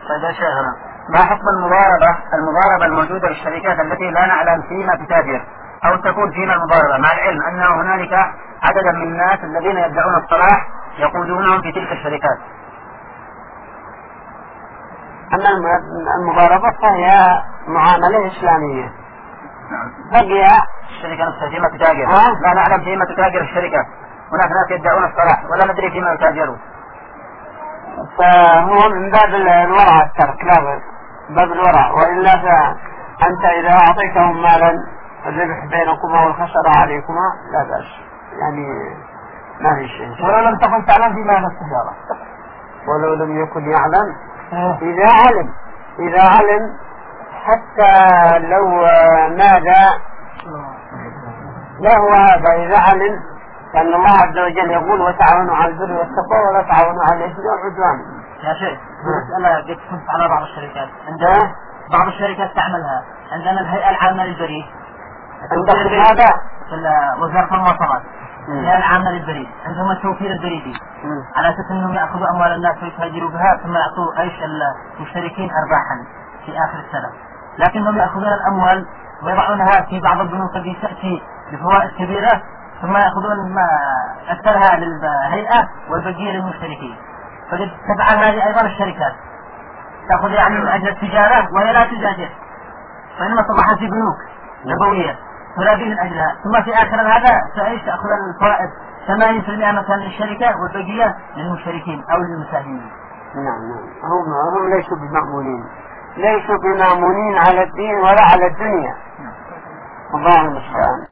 طيب يا شيخنا، ما حكم المضاربة الموجودة للشركات التي لا نعلم فيما تتاجر أو تكون فيما المضاربة، مع العلم أن هنالك عددا من الناس الذين يدعون الصلاح يقودونهم في تلك الشركات؟ أما المضاربة فهي معاملة إسلامية. بقي الشركة نفسها فيما تتاجر لا نعلم فيما تتاجر الشركة، هناك ناس يدعون الصلاح ولا ندري فيما يتاجروا، فهو من باب الورع الترك، لا باب الورع. وإلا فأنت إذا أعطيتهم مالا الربح بينكما والخسارة عليكما لا بأس، يعني ما في شيء. ولو لم تكن تعلم فيما التجارة، ولو لم يكن يعلم إذا علم حتى لو ماذا لا هو هذا. إذا علم أن الله عز وجل يقول وتعاونوا على البر والتقوى ولا تعاونوا على الإثم والعدوان. يا شيخ مسألة قد كنت على بعض الشركات، عندنا بعض الشركات تعملها، عندنا الهيئة العامة للبريد، عندكم هذا في وزارة المواصلات، الهيئة العامة للبريد عندهم التوفير البريدي، على أساس أنهم يأخذوا أموال الناس ويتاجروا بها ثم يعطوا أيش المشتركين أرباحا في آخر السنة، لكنهم يأخذون الأموال ويضعونها في بعض البنوك التي تأتي بفوائد كبيرة ثم يأخذون ما أكثرها للهيئة والبقية للمشتركين. فقد تفعل هذه أيضا الشركات، تأخذ يعني من أجل التجارة وهي لا تجاجر، فإنما صبحت في بنوك نبوية تلابي من أجلها، ثم في آخر هذا تأخذ الفوائد 80% مثلا للشركة والبقية للمشتركين أو للمساهمين. نعم هم ليسوا بمأمونين على الدين ولا على الدنيا. الله المستعان.